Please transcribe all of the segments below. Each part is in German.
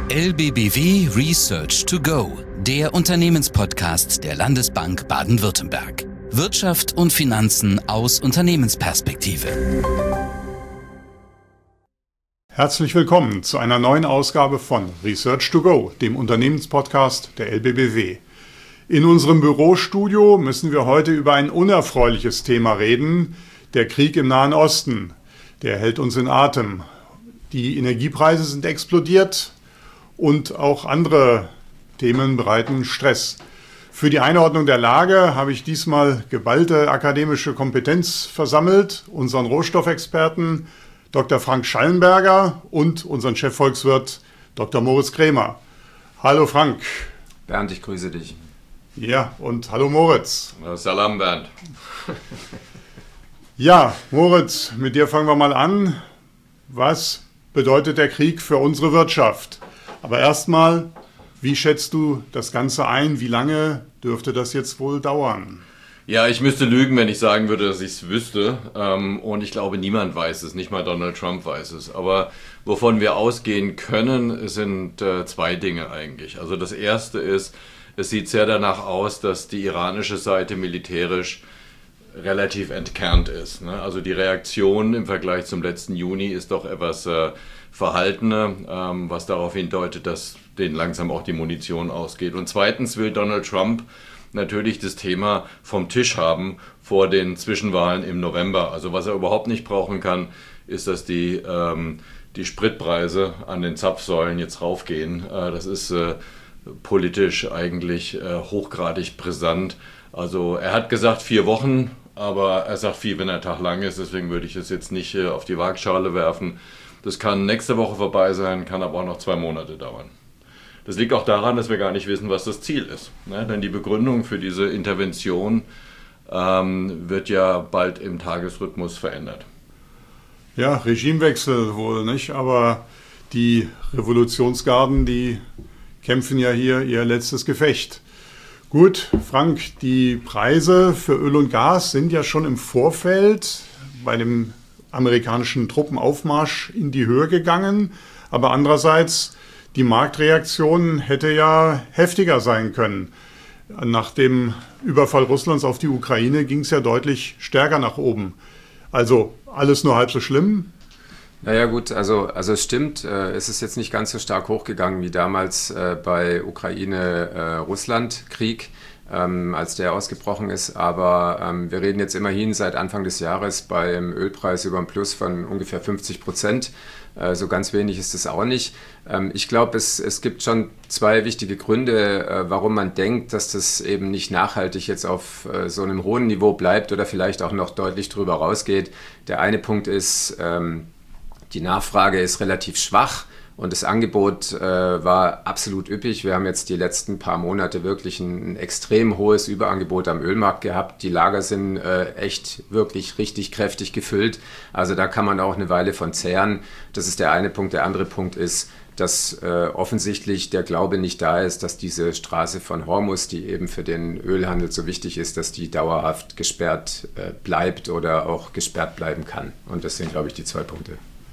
LBBW Research to Go, der Unternehmenspodcast der Landesbank Baden-Württemberg. Wirtschaft und Finanzen aus Unternehmensperspektive. Herzlich willkommen zu einer neuen Ausgabe von Research to Go, dem Unternehmenspodcast der LBBW. In unserem Bürostudio müssen wir heute über ein unerfreuliches Thema reden, der Krieg im Nahen Osten. Der hält uns in Atem. Die Energiepreise sind explodiert und auch andere Themen bereiten Stress. Für die Einordnung der Lage habe ich diesmal geballte akademische Kompetenz versammelt, unseren Rohstoffexperten Dr. Frank Schallenberger und unseren Chefvolkswirt Dr. Moritz Krämer. Hallo Frank. Bernd, ich grüße dich. Ja, und hallo Moritz. Salam Bernd. Ja, Moritz, mit dir fangen wir mal an. Was bedeutet der Krieg für unsere Wirtschaft? Aber erstmal, wie schätzt du das Ganze ein? Wie lange dürfte das jetzt wohl dauern? Ja, ich müsste lügen, wenn ich sagen würde, dass ich es wüsste. Und ich glaube, niemand weiß es, nicht mal Donald Trump weiß es. Aber wovon wir ausgehen können, sind zwei Dinge eigentlich. Also das erste ist, es sieht sehr danach aus, dass die iranische Seite militärisch relativ entkernt ist. Also die Reaktion im Vergleich zum letzten Juni ist doch etwas verhaltener, was darauf hindeutet, dass denen langsam auch die Munition ausgeht. Und zweitens will Donald Trump natürlich das Thema vom Tisch haben vor den Zwischenwahlen im November. Also was er überhaupt nicht brauchen kann, ist, dass die Spritpreise an den Zapfsäulen jetzt raufgehen. Das ist politisch eigentlich hochgradig brisant. Also er hat gesagt 4 Wochen, aber er sagt 4, wenn der Tag lang ist. Deswegen würde ich es jetzt nicht auf die Waagschale werfen. Das kann nächste Woche vorbei sein, kann aber auch noch 2 Monate dauern. Das liegt auch daran, dass wir gar nicht wissen, was das Ziel ist. Denn die Begründung für diese Intervention wird ja bald im Tagesrhythmus verändert. Ja, Regimewechsel wohl nicht, aber die Revolutionsgarden, die kämpfen ja hier ihr letztes Gefecht. Gut, Frank, die Preise für Öl und Gas sind ja schon im Vorfeld bei dem amerikanischen Truppenaufmarsch in die Höhe gegangen, aber andererseits die Marktreaktion hätte ja heftiger sein können. Nach dem Überfall Russlands auf die Ukraine ging es ja deutlich stärker nach oben. Also alles nur halb so schlimm? Naja gut, also es stimmt, es ist jetzt nicht ganz so stark hochgegangen wie damals bei Ukraine-Russland-Krieg, als der ausgebrochen ist, aber wir reden jetzt immerhin seit Anfang des Jahres beim Ölpreis über einen Plus von ungefähr 50%. So ganz wenig ist es auch nicht. Ich glaube, es gibt schon 2 wichtige Gründe, warum man denkt, dass das eben nicht nachhaltig jetzt auf so einem hohen Niveau bleibt oder vielleicht auch noch deutlich drüber rausgeht. Der eine Punkt ist, die Nachfrage ist relativ schwach und das Angebot war absolut üppig. Wir haben jetzt die letzten paar Monate wirklich ein extrem hohes Überangebot am Ölmarkt gehabt. Die Lager sind echt wirklich richtig kräftig gefüllt. Also da kann man auch eine Weile von zehren. Das ist der eine Punkt. Der andere Punkt ist, dass offensichtlich der Glaube nicht da ist, dass diese Straße von Hormuz, die eben für den Ölhandel so wichtig ist, dass die dauerhaft gesperrt bleibt oder auch gesperrt bleiben kann. Und das sind, glaube ich, die 2 Punkte.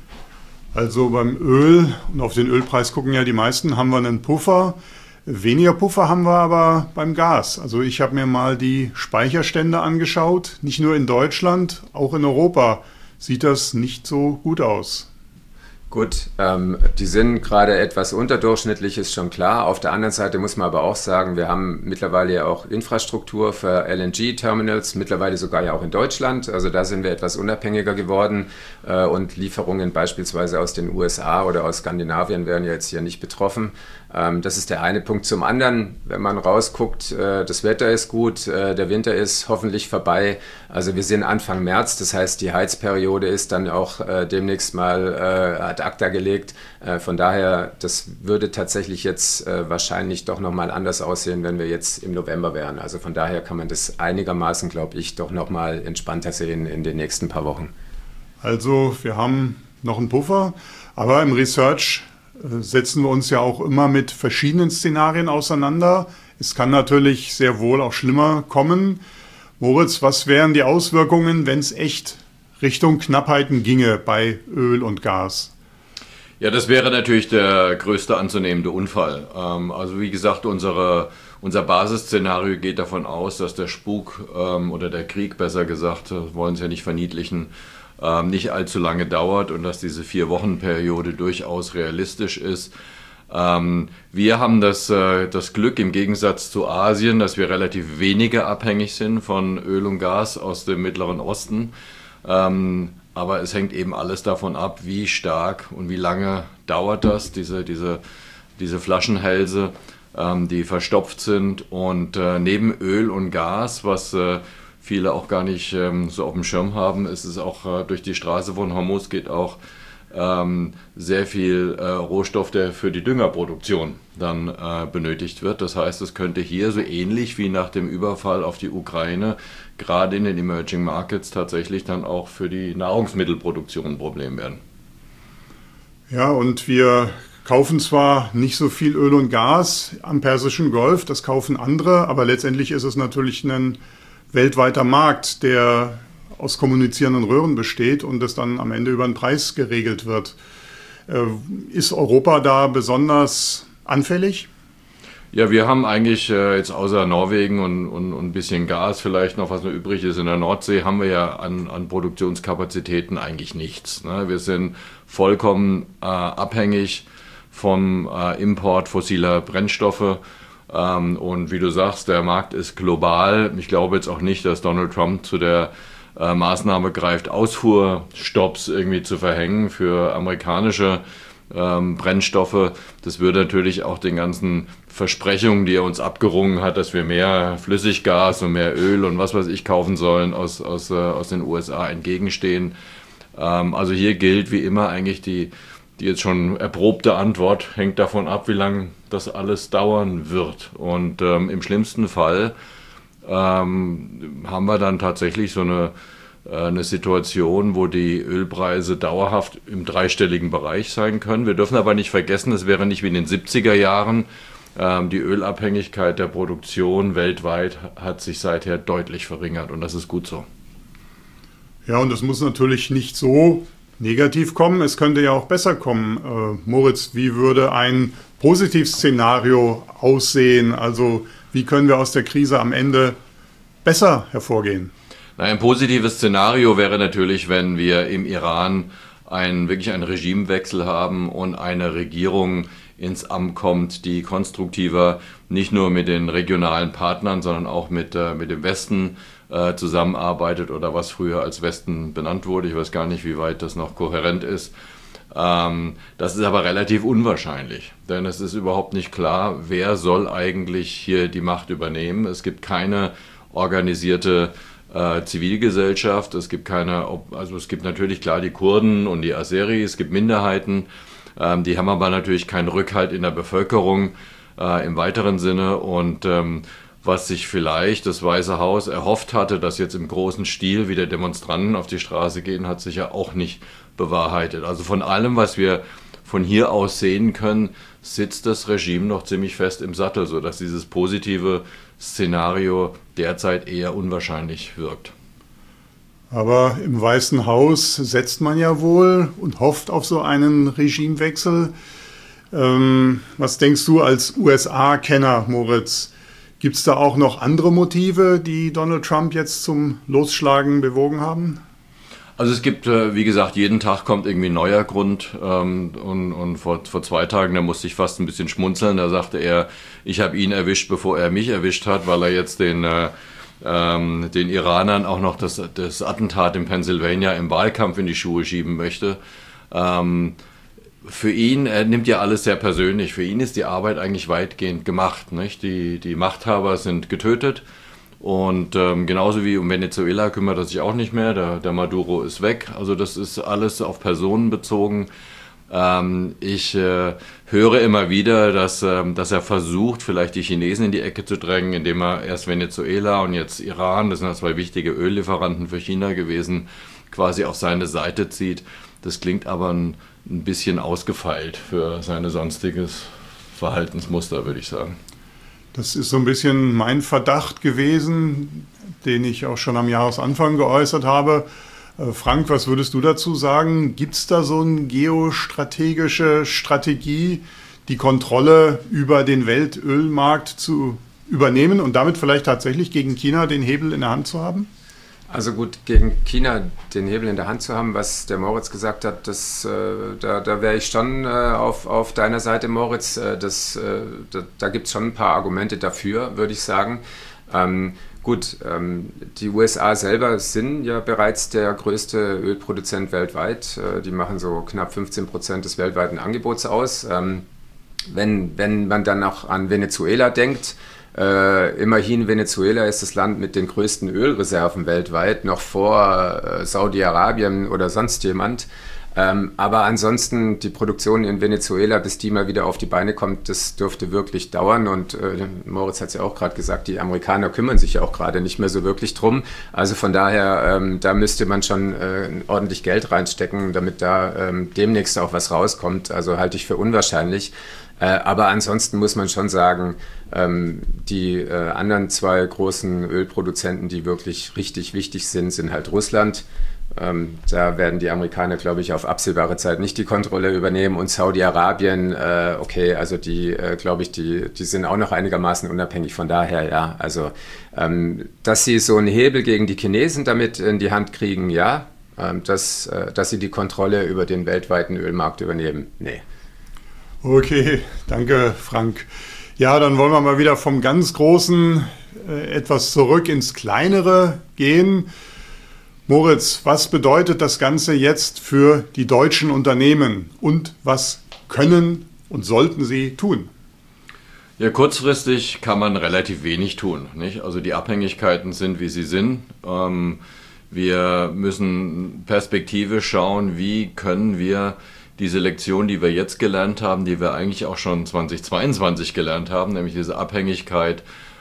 Also beim Öl und auf den Ölpreis gucken ja die meisten, haben wir einen Puffer. Weniger Puffer haben wir aber beim Gas. Also ich habe mir mal die Speicherstände angeschaut. Nicht nur in Deutschland, auch in Europa sieht das nicht so gut aus. Gut, die sind gerade etwas unterdurchschnittlich, ist schon klar. Auf der anderen Seite muss man aber auch sagen, wir haben mittlerweile ja auch Infrastruktur für LNG-Terminals, mittlerweile sogar ja auch in Deutschland. Also da sind wir etwas unabhängiger geworden und Lieferungen beispielsweise aus den USA oder aus Skandinavien wären ja jetzt hier nicht betroffen. Das ist der eine Punkt. Zum anderen, wenn man rausguckt, das Wetter ist gut, der Winter ist hoffentlich vorbei. Also wir sind Anfang März, das heißt die Heizperiode ist dann auch demnächst mal ad acta gelegt. Von daher, das würde tatsächlich jetzt wahrscheinlich doch nochmal anders aussehen, wenn wir jetzt im November wären. Also von daher kann man das einigermaßen, glaube ich, doch nochmal entspannter sehen in den nächsten paar Wochen. Also wir haben noch einen Puffer, aber im Research setzen wir uns ja auch immer mit verschiedenen Szenarien auseinander. Es kann natürlich sehr wohl auch schlimmer kommen. Moritz, was wären die Auswirkungen, wenn es echt Richtung Knappheiten ginge bei Öl und Gas? Ja, das wäre natürlich der größte anzunehmende Unfall. Also wie gesagt, unser Basisszenario geht davon aus, dass der Spuk oder der Krieg, besser gesagt, wollen es ja nicht verniedlichen, nicht allzu lange dauert und dass diese 4-Wochen-Periode durchaus realistisch ist. Wir haben das Glück im Gegensatz zu Asien, dass wir relativ weniger abhängig sind von Öl und Gas aus dem Mittleren Osten. Aber es hängt eben alles davon ab, wie stark und wie lange dauert das, diese Flaschenhälse, die verstopft sind. Und neben Öl und Gas, was viele auch gar nicht so auf dem Schirm haben, ist es auch durch die Straße von Hormuz geht auch sehr viel Rohstoff, der für die Düngerproduktion dann benötigt wird. Das heißt, es könnte hier so ähnlich wie nach dem Überfall auf die Ukraine gerade in den Emerging Markets tatsächlich dann auch für die Nahrungsmittelproduktion ein Problem werden. Ja, und wir kaufen zwar nicht so viel Öl und Gas am Persischen Golf, das kaufen andere, aber letztendlich ist es natürlich ein weltweiter Markt, der aus kommunizierenden Röhren besteht und das dann am Ende über den Preis geregelt wird. Ist Europa da besonders anfällig? Ja, wir haben eigentlich jetzt außer Norwegen und ein bisschen Gas vielleicht noch, was noch übrig ist in der Nordsee, haben wir ja an Produktionskapazitäten eigentlich nichts. Ne? Wir sind vollkommen abhängig vom Import fossiler Brennstoffe. Und wie du sagst, der Markt ist global. Ich glaube jetzt auch nicht, dass Donald Trump zu der Maßnahme greift, Ausfuhrstopps irgendwie zu verhängen für amerikanische Brennstoffe. Das würde natürlich auch den ganzen Versprechungen, die er uns abgerungen hat, dass wir mehr Flüssiggas und mehr Öl und was weiß ich kaufen sollen aus den USA entgegenstehen. Also hier gilt wie immer eigentlich die jetzt schon erprobte Antwort, hängt davon ab, wie lange das alles dauern wird. Und im schlimmsten Fall haben wir dann tatsächlich so eine Situation, wo die Ölpreise dauerhaft im dreistelligen Bereich sein können. Wir dürfen aber nicht vergessen, es wäre nicht wie in den 70er Jahren. Die Ölabhängigkeit der Produktion weltweit hat sich seither deutlich verringert und das ist gut so. Ja, und es muss natürlich nicht so negativ kommen, es könnte ja auch besser kommen. Moritz, wie würde ein Positivszenario aussehen? Also wie können wir aus der Krise am Ende besser hervorgehen? Ein positives Szenario wäre natürlich, wenn wir im Iran wirklich einen Regimewechsel haben und eine Regierung ins Amt kommt, die konstruktiver nicht nur mit den regionalen Partnern, sondern auch mit dem Westen zusammenarbeitet oder was früher als Westen benannt wurde. Ich weiß gar nicht, wie weit das noch kohärent ist. Das ist aber relativ unwahrscheinlich, denn es ist überhaupt nicht klar, wer soll eigentlich hier die Macht übernehmen. Es gibt keine organisierte Zivilgesellschaft, es gibt natürlich klar die Kurden und die Azeri, es gibt Minderheiten, die haben aber natürlich keinen Rückhalt in der Bevölkerung im weiteren Sinne und was sich vielleicht das Weiße Haus erhofft hatte, dass jetzt im großen Stil wieder Demonstranten auf die Straße gehen, hat sich ja auch nicht bewahrheitet. Also von allem, was wir von hier aus sehen können, sitzt das Regime noch ziemlich fest im Sattel, sodass dieses positive Szenario derzeit eher unwahrscheinlich wirkt. Aber im Weißen Haus setzt man ja wohl und hofft auf so einen Regimewechsel. Was denkst du als USA-Kenner, Moritz? Gibt es da auch noch andere Motive, die Donald Trump jetzt zum Losschlagen bewogen haben? Also es gibt, wie gesagt, jeden Tag kommt irgendwie ein neuer Grund und vor 2 Tagen, da musste ich fast ein bisschen schmunzeln, da sagte er, ich habe ihn erwischt, bevor er mich erwischt hat, weil er jetzt den Iranern auch noch das Attentat in Pennsylvania im Wahlkampf in die Schuhe schieben möchte. Für ihn, er nimmt ja alles sehr persönlich, für ihn ist die Arbeit eigentlich weitgehend gemacht. Nicht? Die Machthaber sind getötet. Und genauso wie um Venezuela kümmert er sich auch nicht mehr, der Maduro ist weg. Also das ist alles auf Personen bezogen. Ich höre immer wieder, dass er versucht, vielleicht die Chinesen in die Ecke zu drängen, indem er erst Venezuela und jetzt Iran, das sind ja 2 wichtige Öllieferanten für China gewesen, quasi auf seine Seite zieht. Das klingt aber ein bisschen ausgefeilt für sein sonstiges Verhaltensmuster, würde ich sagen. Das ist so ein bisschen mein Verdacht gewesen, den ich auch schon am Jahresanfang geäußert habe. Frank, was würdest du dazu sagen? Gibt es da so eine geostrategische Strategie, die Kontrolle über den Weltölmarkt zu übernehmen und damit vielleicht tatsächlich gegen China den Hebel in der Hand zu haben? Also gut, gegen China den Hebel in der Hand zu haben, was der Moritz gesagt hat, da wäre ich schon auf deiner Seite, Moritz. Da gibt es schon ein paar Argumente dafür, würde ich sagen. Die USA selber sind ja bereits der größte Ölproduzent weltweit. Die machen so knapp 15% des weltweiten Angebots aus. Wenn man dann auch an Venezuela denkt, immerhin Venezuela ist das Land mit den größten Ölreserven weltweit, noch vor Saudi-Arabien oder sonst jemand. Aber ansonsten die Produktion in Venezuela, bis die mal wieder auf die Beine kommt, das dürfte wirklich dauern. Und Moritz hat es ja auch gerade gesagt, die Amerikaner kümmern sich ja auch gerade nicht mehr so wirklich drum. Also von daher, da müsste man schon ordentlich Geld reinstecken, damit da demnächst auch was rauskommt. Also halte ich für unwahrscheinlich. Aber ansonsten muss man schon sagen, die anderen zwei großen Ölproduzenten, die wirklich richtig wichtig sind, sind halt Russland. Da werden die Amerikaner, glaube ich, auf absehbare Zeit nicht die Kontrolle übernehmen. Und Saudi-Arabien, also die, glaube ich, die sind auch noch einigermaßen unabhängig. Von daher, ja, also dass sie so einen Hebel gegen die Chinesen damit in die Hand kriegen, ja. Dass sie die Kontrolle über den weltweiten Ölmarkt übernehmen, nee. Okay, danke Frank. Ja, dann wollen wir mal wieder vom ganz Großen etwas zurück ins Kleinere gehen. Moritz, was bedeutet das Ganze jetzt für die deutschen Unternehmen und was können und sollten sie tun? Ja, kurzfristig kann man relativ wenig tun, nicht? Also die Abhängigkeiten sind, wie sie sind. Wir müssen perspektivisch schauen, wie können wir diese Lektion, die wir jetzt gelernt haben, die wir eigentlich auch schon 2022 gelernt haben, nämlich diese Abhängigkeit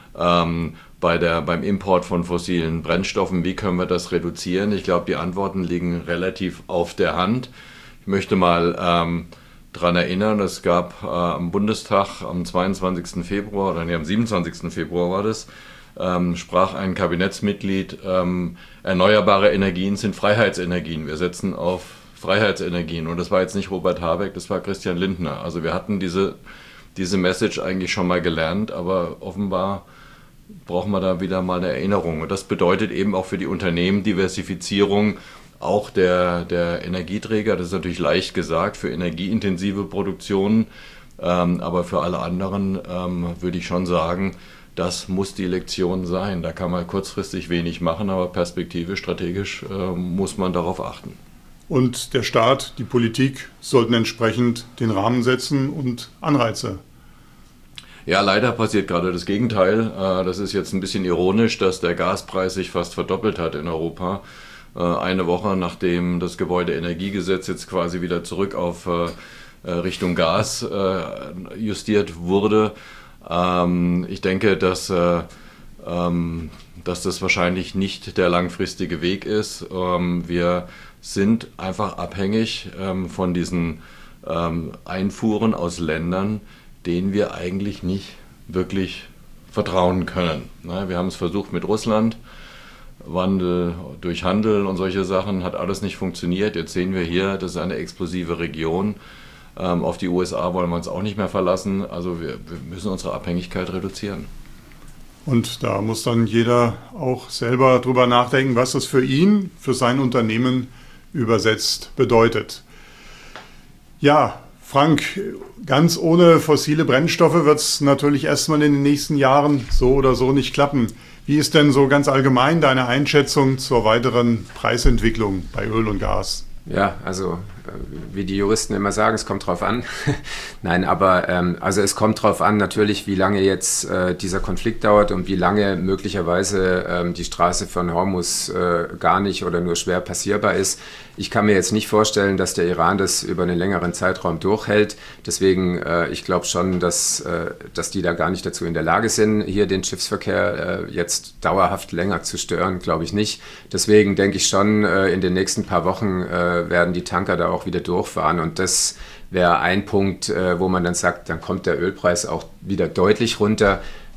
beim Import von fossilen Brennstoffen, wie können wir das reduzieren? Ich glaube, die Antworten liegen relativ auf der Hand. Ich möchte mal daran erinnern, es gab am Bundestag am 22. Februar, oder nee, am 27. Februar war das, sprach ein Kabinettsmitglied, erneuerbare Energien sind Freiheitsenergien. Wir setzen auf Freiheitsenergien. Und das war jetzt nicht Robert Habeck, das war Christian Lindner. Also wir hatten diese Message eigentlich schon mal gelernt, aber offenbar brauchen wir da wieder mal eine Erinnerung. Und das bedeutet eben auch für die Unternehmen Diversifizierung auch der Energieträger. Das ist natürlich leicht gesagt für energieintensive Produktionen, aber für alle anderen würde ich schon sagen, das muss die Lektion sein. Da kann man kurzfristig wenig machen, aber perspektivisch, strategisch muss man darauf achten. Und der Staat, die Politik sollten entsprechend den Rahmen setzen und Anreize. Ja, leider passiert gerade das Gegenteil. Das ist jetzt ein bisschen ironisch, dass der Gaspreis sich fast verdoppelt hat in Europa. Eine Woche nachdem das Gebäudeenergiegesetz jetzt quasi wieder zurück auf Richtung Gas justiert wurde. Ich denke, dass das wahrscheinlich nicht der langfristige Weg ist. Wir sind einfach abhängig von diesen Einfuhren aus Ländern, denen wir eigentlich nicht wirklich vertrauen können. Wir haben es versucht mit Russland, Wandel durch Handel und solche Sachen, hat alles nicht funktioniert. Jetzt sehen wir hier, das ist eine explosive Region. Auf die USA wollen wir uns auch nicht mehr verlassen. Also wir müssen unsere Abhängigkeit reduzieren. Und da muss dann jeder auch selber drüber nachdenken, was das für ihn, für sein Unternehmen übersetzt bedeutet. Ja, Frank, ganz ohne fossile Brennstoffe wird es natürlich erstmal in den nächsten Jahren so oder so nicht klappen. Wie ist denn so ganz allgemein deine Einschätzung zur weiteren Preisentwicklung bei Öl und Gas? Ja, also wie die Juristen immer sagen, es kommt drauf an. Nein, aber also es kommt drauf an natürlich, wie lange jetzt dieser Konflikt dauert und wie lange möglicherweise die Straße von Hormuz gar nicht oder nur schwer passierbar ist. Ich kann mir jetzt nicht vorstellen, dass der Iran das über einen längeren Zeitraum durchhält. Deswegen, ich glaube schon, dass die da gar nicht dazu in der Lage sind, hier den Schiffsverkehr jetzt dauerhaft länger zu stören, glaube ich nicht. Deswegen denke ich schon, in den nächsten paar Wochen werden die Tanker da auch wieder durchfahren. Und das wäre ein Punkt, wo man dann sagt, dann kommt der Ölpreis auch wieder deutlich runter.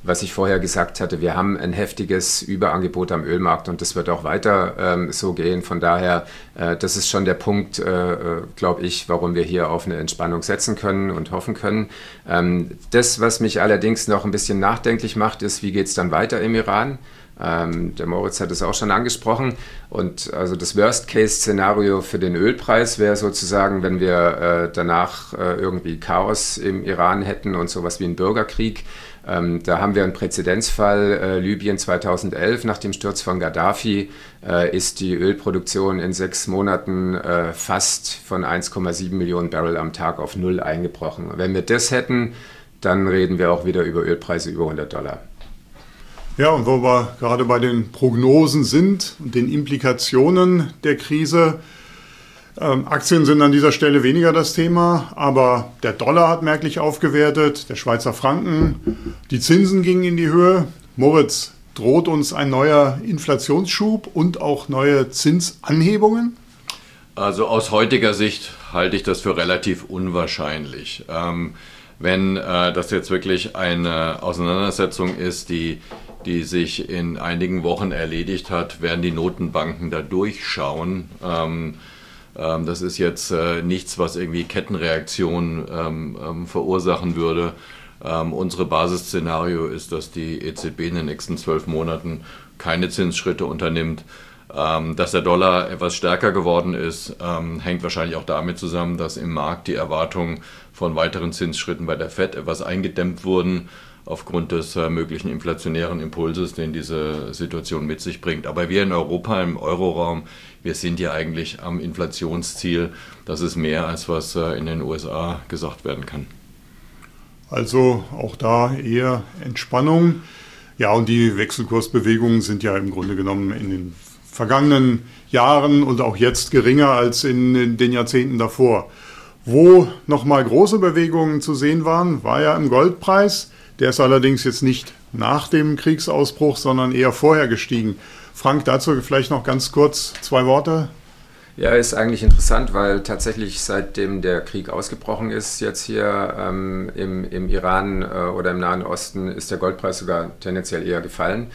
was ich vorher gesagt hatte, wir haben ein heftiges Überangebot am Ölmarkt und das wird auch weiter so gehen. Von daher, das ist schon der Punkt, glaube ich, warum wir hier auf eine Entspannung setzen können und hoffen können. Das, was mich allerdings noch ein bisschen nachdenklich macht, ist, wie geht es dann weiter im Iran? Der Moritz hat es auch schon angesprochen. Und also das Worst-Case-Szenario für den Ölpreis wäre sozusagen, wenn wir danach irgendwie Chaos im Iran hätten und sowas wie einen Bürgerkrieg. Da haben wir einen Präzedenzfall. Libyen 2011, nach dem Sturz von Gaddafi, ist die Ölproduktion in 6 Monaten fast von 1,7 Millionen Barrel am Tag auf 0 eingebrochen. Wenn wir das hätten, dann reden wir auch wieder über Ölpreise über $100. Ja, und wo wir gerade bei den Prognosen sind und den Implikationen der Krise, Aktien sind an dieser Stelle weniger das Thema, aber der Dollar hat merklich aufgewertet, der Schweizer Franken, die Zinsen gingen in die Höhe. Moritz, droht uns ein neuer Inflationsschub und auch neue Zinsanhebungen? Also aus heutiger Sicht halte ich das für relativ unwahrscheinlich. Wenn das jetzt wirklich eine Auseinandersetzung ist, die sich in einigen Wochen erledigt hat, werden die Notenbanken da durchschauen. Das ist jetzt nichts, was irgendwie Kettenreaktionen verursachen würde. Unsere Basisszenario ist, dass die EZB in den nächsten 12 Monaten keine Zinsschritte unternimmt. Dass der Dollar etwas stärker geworden ist, hängt wahrscheinlich auch damit zusammen, dass im Markt die Erwartungen von weiteren Zinsschritten bei der FED etwas eingedämmt wurden, aufgrund des möglichen inflationären Impulses, den diese Situation mit sich bringt. Aber wir in Europa, im Euroraum, wir sind ja eigentlich am Inflationsziel. Das ist mehr, als was in den USA gesagt werden kann. Also auch da eher Entspannung. Ja, und die Wechselkursbewegungen sind ja im Grunde genommen in den vergangenen Jahren und auch jetzt geringer als in den Jahrzehnten davor. Wo nochmal große Bewegungen zu sehen waren, war ja im Goldpreis. Der ist allerdings jetzt nicht nach dem Kriegsausbruch, sondern eher vorher gestiegen. Frank, dazu vielleicht noch ganz kurz 2 Worte. Ja, ist eigentlich interessant, weil tatsächlich seitdem der Krieg ausgebrochen ist, jetzt hier im Iran oder im Nahen Osten, ist der Goldpreis sogar tendenziell eher gefallen.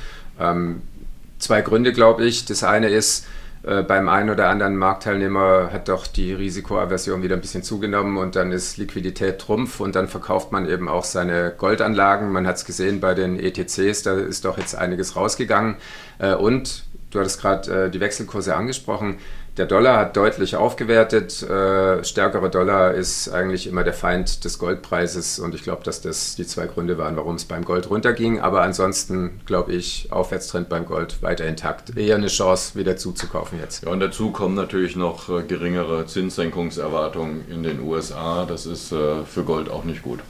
2 Gründe, glaube ich. Das eine ist, beim einen oder anderen Marktteilnehmer hat doch die Risikoaversion wieder ein bisschen zugenommen und dann ist Liquidität Trumpf und dann verkauft man eben auch seine Goldanlagen. Man hat es gesehen bei den ETCs, da ist doch jetzt einiges rausgegangen. Und du hattest gerade die Wechselkurse angesprochen. Der Dollar hat deutlich aufgewertet. Stärkerer Dollar ist eigentlich immer der Feind des Goldpreises und ich glaube, dass das die 2 Gründe waren, warum es beim Gold runterging. Aber ansonsten glaube ich, Aufwärtstrend beim Gold weiter intakt. Eher eine Chance, wieder zuzukaufen jetzt. Ja, und dazu kommen natürlich noch geringere Zinssenkungserwartungen in den USA. Das ist für Gold auch nicht gut.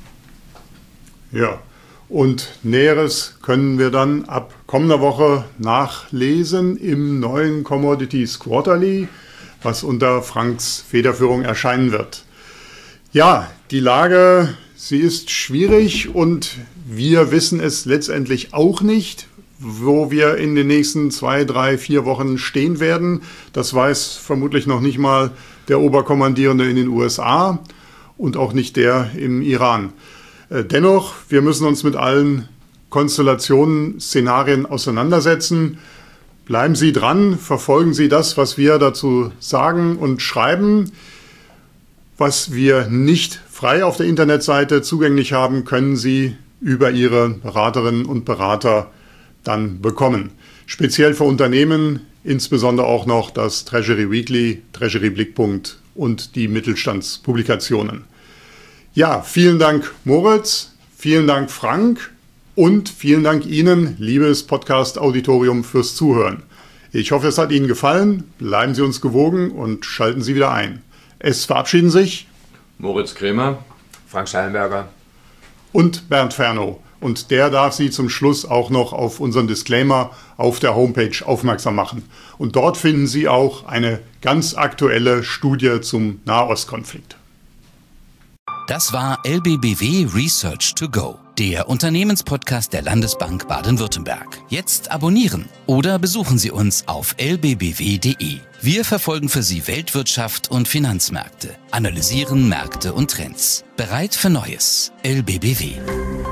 Ja. Und Näheres können wir dann ab kommender Woche nachlesen im neuen Commodities Quarterly, was unter Franks Federführung erscheinen wird. Ja, die Lage, sie ist schwierig und wir wissen es letztendlich auch nicht, wo wir in den nächsten 2, 3, 4 Wochen stehen werden. Das weiß vermutlich noch nicht mal der Oberkommandierende in den USA und auch nicht der im Iran. Dennoch, wir müssen uns mit allen Konstellationen, Szenarien auseinandersetzen. Bleiben Sie dran, verfolgen Sie das, was wir dazu sagen und schreiben. Was wir nicht frei auf der Internetseite zugänglich haben, können Sie über Ihre Beraterinnen und Berater dann bekommen. Speziell für Unternehmen, insbesondere auch noch das Treasury Weekly, Treasury Blickpunkt und die Mittelstandspublikationen. Ja, vielen Dank Moritz, vielen Dank Frank und vielen Dank Ihnen, liebes Podcast-Auditorium, fürs Zuhören. Ich hoffe, es hat Ihnen gefallen. Bleiben Sie uns gewogen und schalten Sie wieder ein. Es verabschieden sich Moritz Krämer, Frank Schallenberger und Bernd Fernow. Und der darf Sie zum Schluss auch noch auf unseren Disclaimer auf der Homepage aufmerksam machen. Und dort finden Sie auch eine ganz aktuelle Studie zum Nahostkonflikt. Das war LBBW Research to Go, der Unternehmenspodcast der Landesbank Baden-Württemberg. Jetzt abonnieren oder besuchen Sie uns auf lbbw.de. Wir verfolgen für Sie Weltwirtschaft und Finanzmärkte, analysieren Märkte und Trends. Bereit für Neues. LBBW.